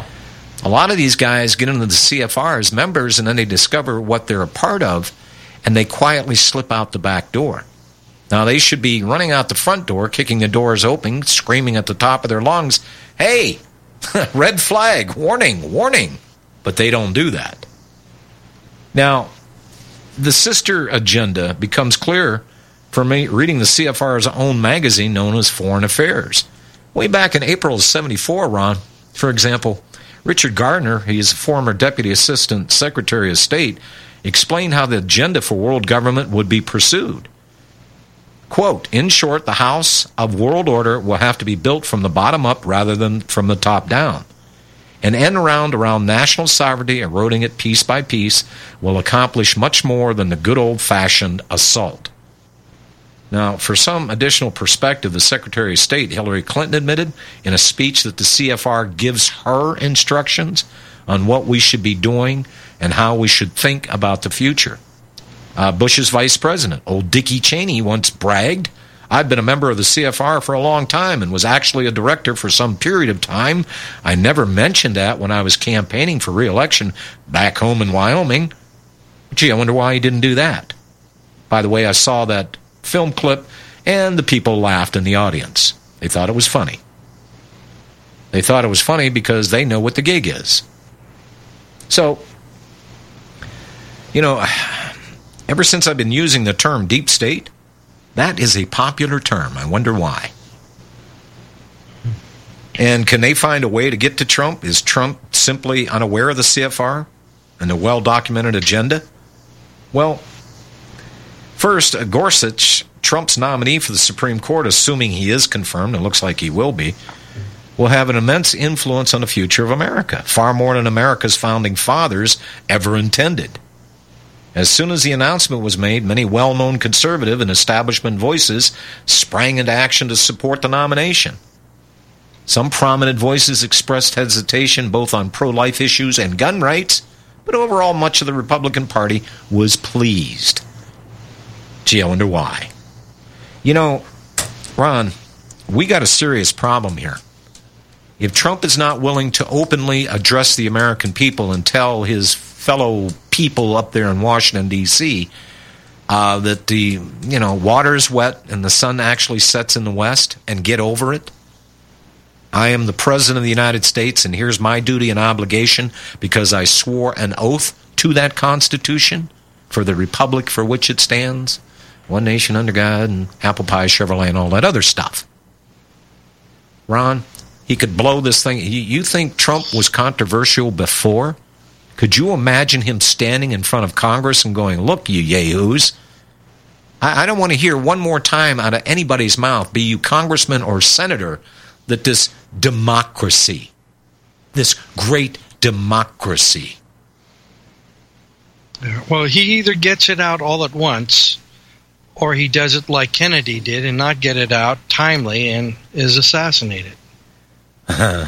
A lot of these guys get into the C F R as members, and then they discover what they're a part of, and they quietly slip out the back door. Now, they should be running out the front door, kicking the doors open, screaming at the top of their lungs, hey, red flag, warning, warning. But they don't do that. Now, the sister agenda becomes clear for me reading the C F R's own magazine known as Foreign Affairs. Way back in April of seventy-four, Ron, for example, Richard Gardner, he is a former Deputy Assistant Secretary of State, explained how the agenda for world government would be pursued. Quote, in short, the house of world order will have to be built from the bottom up rather than from the top down. An end round around national sovereignty, eroding it piece by piece, will accomplish much more than the good old-fashioned assault. Now, for some additional perspective, the Secretary of State, Hillary Clinton, admitted in a speech that the C F R gives her instructions on what we should be doing and how we should think about the future. Uh, Bush's vice president, old Dickie Cheney, once bragged, "I've been a member of the C F R for a long time and was actually a director for some period of time. I never mentioned that when I was campaigning for re-election back home in Wyoming." Gee, I wonder why he didn't do that. By the way, I saw that film clip, and the people laughed in the audience. They thought it was funny. They thought it was funny because they know what the gig is. So, you know, ever since I've been using the term deep state, that is a popular term. I wonder why. And can they find a way to get to Trump? Is Trump simply unaware of the C F R and a well-documented agenda? Well, first, Gorsuch, Trump's nominee for the Supreme Court, assuming he is confirmed, it looks like he will be, will have an immense influence on the future of America, far more than America's founding fathers ever intended. As soon as the announcement was made, many well-known conservative and establishment voices sprang into action to support the nomination. Some prominent voices expressed hesitation both on pro-life issues and gun rights, but overall much of the Republican Party was pleased. Gee, I wonder why. You know, Ron, we got a serious problem here. If Trump is not willing to openly address the American people and tell his fellow people up there in Washington, D C, uh, that the, you know, water is wet and the sun actually sets in the west, and get over it. I am the President of the United States, and here's my duty and obligation because I swore an oath to that Constitution for the republic for which it stands. One nation under God, and apple pie, Chevrolet, and all that other stuff. Ron, he could blow this thing. You think Trump was controversial before? Could you imagine him standing in front of Congress and going, "Look, you yahoos, I, I don't want to hear one more time out of anybody's mouth, be you congressman or senator, that this democracy, this great democracy." Well, he either gets it out all at once, or he does it like Kennedy did and not get it out timely and is assassinated. uh,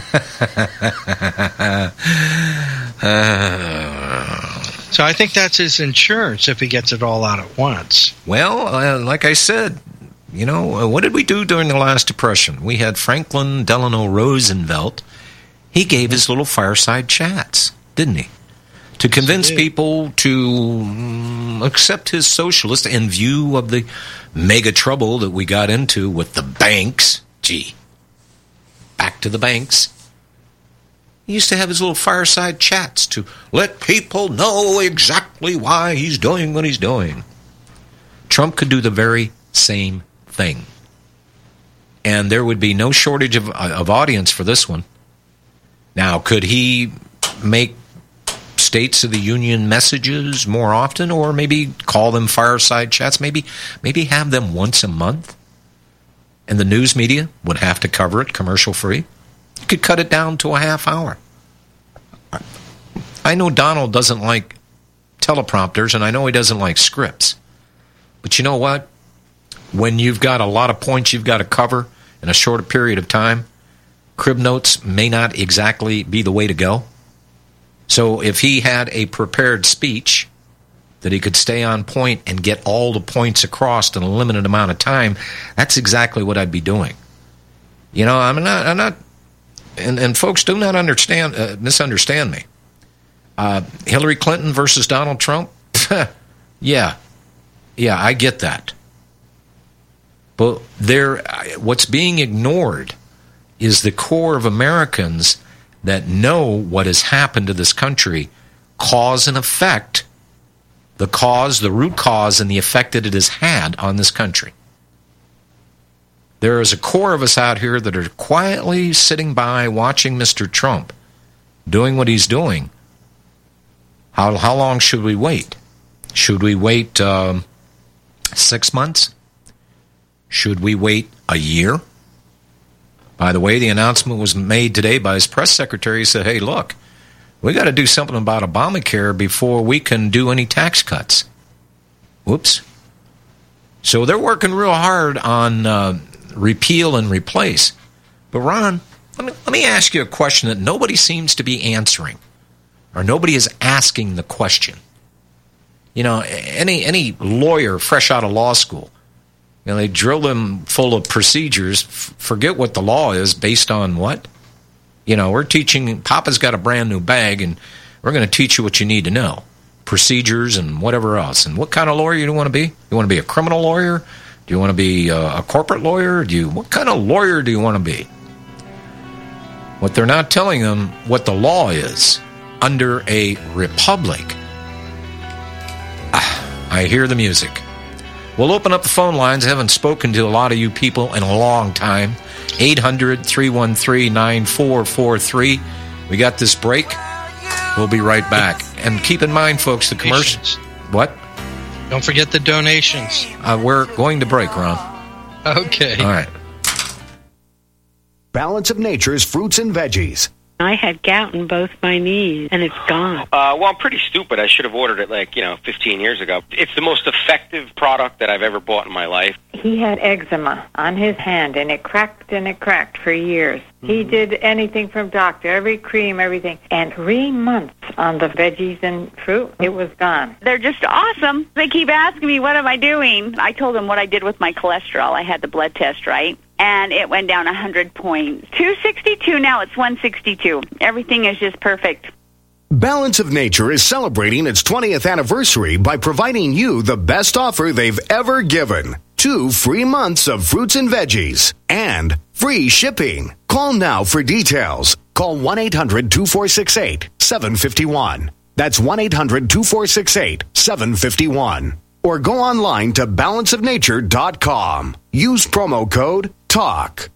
so I think that's his insurance if he gets it all out at once. Well, uh, like I said, you know, uh, what did we do during the last Depression? We had Franklin Delano Roosevelt. He gave his little fireside chats, didn't he? To convince people to um, accept his socialist in view of the mega trouble that we got into with the banks. Gee, back to the banks. He used to have his little fireside chats to let people know exactly why he's doing what he's doing. Trump could do the very same thing. And there would be no shortage of, of audience for this one. Now, could he make States of the Union messages more often, or maybe call them fireside chats, maybe maybe have them once a month, and the news media would have to cover it commercial free? You could cut it down to a half hour. I know Donald doesn't like teleprompters, and I know he doesn't like scripts, but you know what? When you've got a lot of points you've got to cover in a shorter period of time, crib notes may not exactly be the way to go. So if he had a prepared speech that he could stay on point and get all the points across in a limited amount of time, that's exactly what I'd be doing. You know, I'm not, I'm not, and, and folks, do not understand, uh, misunderstand me. Uh, Hillary Clinton versus Donald Trump? yeah, yeah, I get that. But there, what's being ignored is the core of Americans that know what has happened to this country, cause and effect, the cause, the root cause, and the effect that it has had on this country. There is a core of us out here that are quietly sitting by watching Mister Trump doing what he's doing. How, how long should we wait? Should we wait um, six months? Should we wait a year? By the way, the announcement was made today by his press secretary. He said, hey, look, we got to do something about Obamacare before we can do any tax cuts. Whoops. So they're working real hard on uh, repeal and replace. But Ron, let me, let me ask you a question that nobody seems to be answering, or nobody is asking the question. You know, any any lawyer fresh out of law school, you know, they drill them full of procedures, f- forget what the law is based on what? You know, we're teaching, Papa's got a brand new bag, and we're going to teach you what you need to know. Procedures and whatever else. And what kind of lawyer do you want to be? You want to be a criminal lawyer? Do you want to be a, a corporate lawyer? Do you? What kind of lawyer do you want to be? What they're not telling them what the law is under a republic. Ah, I hear the music. We'll open up the phone lines. I haven't spoken to a lot of you people in a long time. eight hundred, three one three, nine four four three. We got this break. We'll be right back. And keep in mind, folks, the commercials. What? Don't forget the donations. Uh, we're going to break, Ron. Okay. All right. Balance of Nature's fruits and veggies. I had gout in both my knees, and it's gone. Uh, well, I'm pretty stupid. I should have ordered it, like, you know, fifteen years ago. It's the most effective product that I've ever bought in my life. He had eczema on his hand, and it cracked and it cracked for years. Mm-hmm. He did anything from doctor, every cream, everything. And three months on the veggies and fruit, it was gone. They're just awesome. They keep asking me, what am I doing? I told them what I did with my cholesterol. I had the blood test, right? And it went down one hundred points. two sixty-two, now it's one sixty-two. Everything is just perfect. Balance of Nature is celebrating its twentieth anniversary by providing you the best offer they've ever given. Two free months of fruits and veggies and free shipping. Call now for details. Call one eight hundred, two four six eight, seven five one. That's one eight hundred, two four six eight, seven five one. Or go online to balance of nature dot com. Use promo code TALK.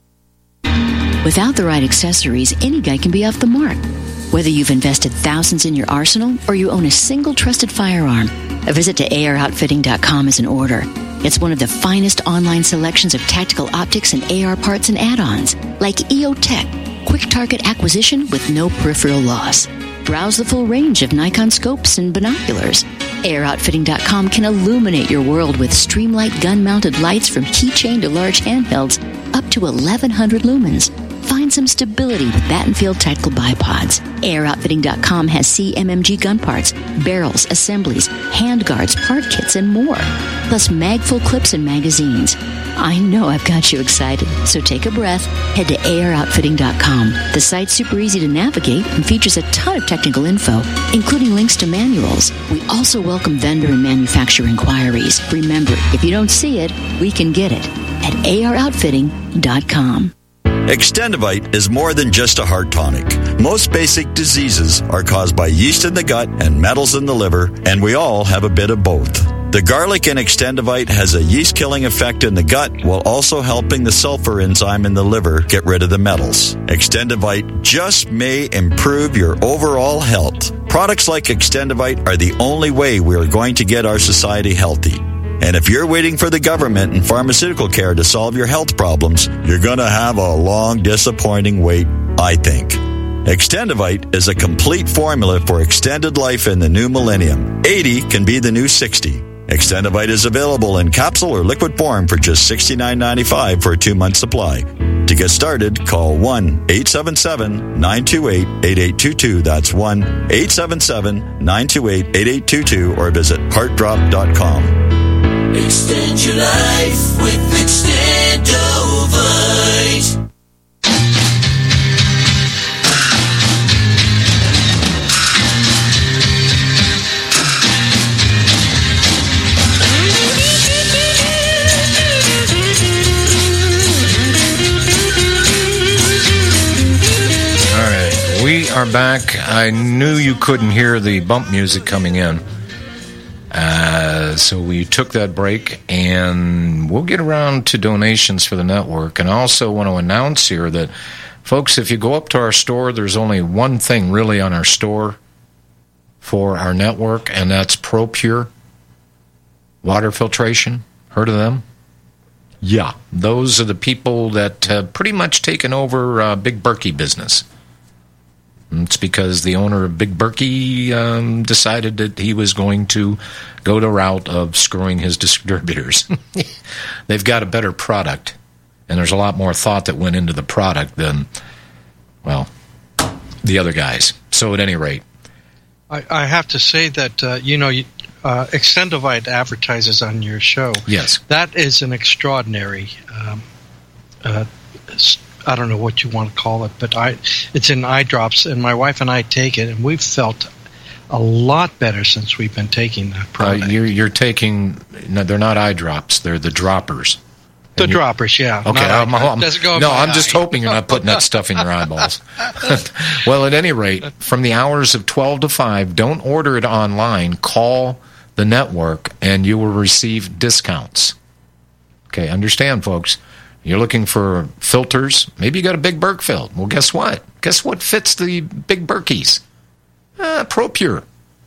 Without the right accessories, any guy can be off the mark. Whether you've invested thousands in your arsenal or you own a single trusted firearm, a visit to A R outfitting dot com is in order. It's one of the finest online selections of tactical optics and A R parts and add-ons, like E O Tech, quick target acquisition with no peripheral loss. Browse the full range of Nikon scopes and binoculars. A R outfitting dot com can illuminate your world with Streamlight gun-mounted lights from keychain to large handhelds up to eleven hundred lumens. Find some stability with Battenfield Tactical Bipods. A R outfitting dot com has C M M G gun parts, barrels, assemblies, handguards, part kits, and more. Plus mag-full clips and magazines. I know I've got you excited, so take a breath. Head to A R outfitting dot com. The site's super easy to navigate and features a ton of technical info, including links to manuals. We also welcome vendor and manufacturer inquiries. Remember, if you don't see it, we can get it at A R outfitting dot com. Extendivite is more than just a heart tonic. Most basic diseases are caused by yeast in the gut and metals in the liver, and we all have a bit of both. The garlic in Extendivite has a yeast-killing effect in the gut while also helping the sulfur enzyme in the liver get rid of the metals. Extendivite just may improve your overall health. Products like Extendivite are the only way we are going to get our society healthy. And if you're waiting for the government and pharmaceutical care to solve your health problems, you're going to have a long, disappointing wait, I think. Extendivite is a complete formula for extended life in the new millennium. eighty can be the new sixty. Extendivite is available in capsule or liquid form for just sixty-nine ninety-five for a two-month supply. To get started, call one eight seven seven, nine two eight, eight eight two two. That's one eight seven seven, nine two eight, eight eight two two or visit heart drop dot com. Extend your life with Extendovite. All right, we are back. I knew you couldn't hear the bump music coming in. Uh, so we took that break, and we'll get around to donations for the network. And I also want to announce here that, folks, if you go up to our store, there's only one thing really on our store for our network, and that's ProPure water filtration. Heard of them? Yeah. Those are the people that have pretty much taken over uh, Big Berkey business. It's because the owner of Big Berkey um, decided that he was going to go the route of screwing his distributors. They've got a better product, and there's a lot more thought that went into the product than, well, the other guys. So at any rate. I, I have to say that, uh, you know, you, uh, Extendivite advertises on your show. Yes. That is an extraordinary, um, uh, I don't know what you want to call it, but I, it's in eye drops, and my wife and I take it, and we've felt a lot better since we've been taking that product. Uh, you're, you're taking, no, they're not eye drops, they're the droppers. The and droppers, yeah. Okay, I'm, I'm, doesn't go in no, my I'm eye. just hoping you're not putting that stuff in your eyeballs. Well, at any rate, from the hours of twelve to five, don't order it online. Call the network, and you will receive discounts. Okay, understand, folks. You're looking for filters. Maybe you got a Big Berkfield. Well, guess what? Guess what fits the Big Berkeys? Uh, ProPure.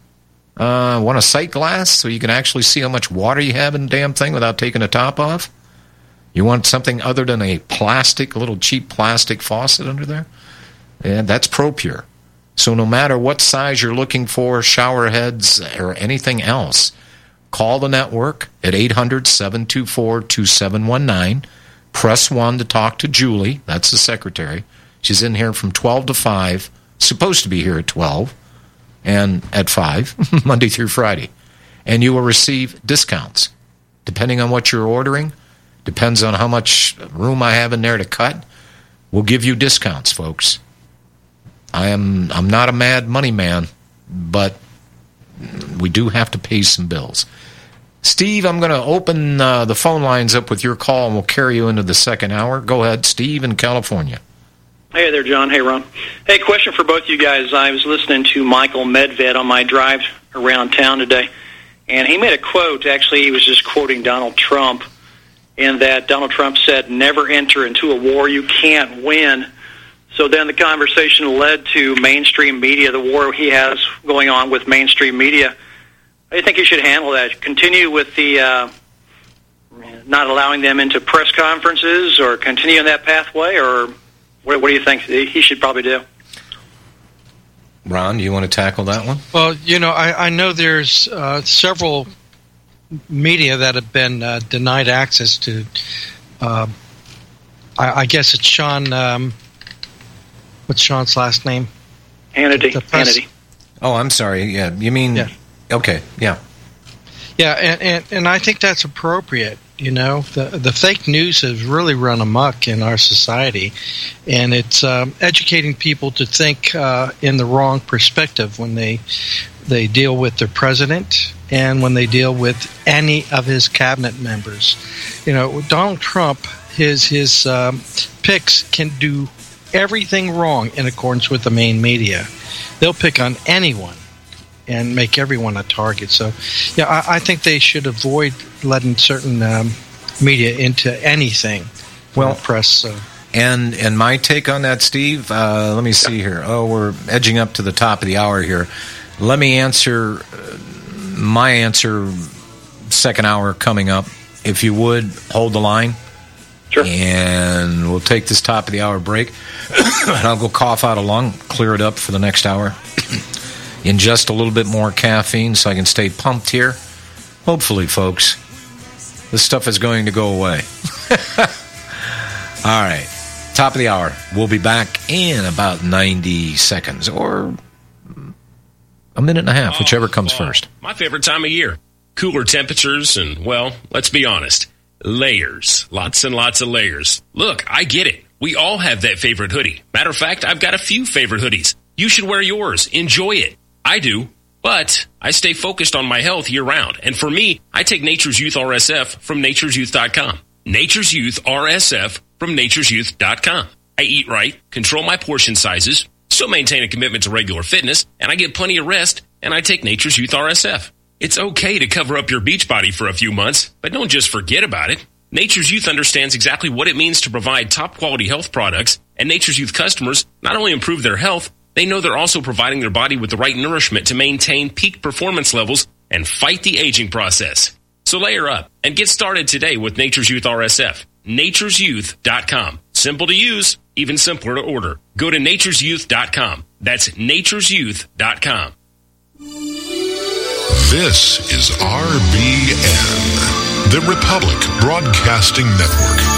Uh, want a sight glass so you can actually see how much water you have in the damn thing without taking the top off? You want something other than a plastic, little cheap plastic faucet under there? Yeah, that's ProPure. So no matter what size you're looking for, shower heads or anything else, call the network at eight hundred, seven two four, two seven one nine. Press one to talk to Julie. That's the secretary. She's in here from twelve to five. Supposed to be here at twelve and at five, Monday through Friday. And you will receive discounts. Depending on what you're ordering, depends on how much room I have in there to cut, we'll give you discounts, folks. I am, I'm not a mad money man, but we do have to pay some bills. Steve, I'm going to open uh, the phone lines up with your call, and we'll carry you into the second hour. Go ahead, Steve in California. Hey there, John. Hey, Ron. Hey, question for both you guys. I was listening to Michael Medved on my drive around town today, and he made a quote. Actually, he was just quoting Donald Trump, in that Donald Trump said, never enter into a war you can't win. So then the conversation led to mainstream media, the war he has going on with mainstream media. How do you think he should handle that? Continue with the uh, not allowing them into press conferences, or continue in that pathway, or what, what do you think he should probably do? Ron, do you want to tackle that one? Well, you know, I, I know there's uh, several media that have been uh, denied access to, uh, I, I guess it's Sean, um, what's Sean's last name? Hannity. Hannity. Oh, I'm sorry. Yeah, you mean... Yeah. Okay, yeah. Yeah, and, and, and I think that's appropriate. You know, the the fake news has really run amok in our society, and it's um, educating people to think uh, in the wrong perspective when they they deal with their president and when they deal with any of his cabinet members. You know, Donald Trump, his his um, picks can do everything wrong in accordance with the main media. They'll pick on anyone and make everyone a target. So, yeah, I, I think they should avoid letting certain um, media into anything. Well, press. So. And and my take on that, Steve. Uh, let me see here. Oh, we're edging up to the top of the hour here. Let me answer uh, my answer. Second hour coming up. If you would hold the line. Sure. And we'll take this top of the hour break, and I'll go cough out a lung, clear it up for the next hour. Ingest a little bit more caffeine so I can stay pumped here. Hopefully, folks, this stuff is going to go away. All right. Top of the hour. We'll be back in about ninety seconds or a minute and a half, whichever comes first. My favorite time of year. Cooler temperatures and, well, let's be honest, layers. Lots and lots of layers. Look, I get it. We all have that favorite hoodie. Matter of fact, I've got a few favorite hoodies. You should wear yours. Enjoy it. I do, but I stay focused on my health year-round. And for me, I take Nature's Youth R S F from natures youth dot com. Nature's Youth R S F from natures youth dot com. I eat right, control my portion sizes, still maintain a commitment to regular fitness, and I get plenty of rest, and I take Nature's Youth R S F. It's okay to cover up your beach body for a few months, but don't just forget about it. Nature's Youth understands exactly what it means to provide top-quality health products, and Nature's Youth customers not only improve their health, they know they're also providing their body with the right nourishment to maintain peak performance levels and fight the aging process. So layer up and get started today with Nature's Youth R S F. natures youth dot com. Simple to use, even simpler to order. Go to natures youth dot com. That's natures youth dot com. This is R B N, the Republic Broadcasting Network.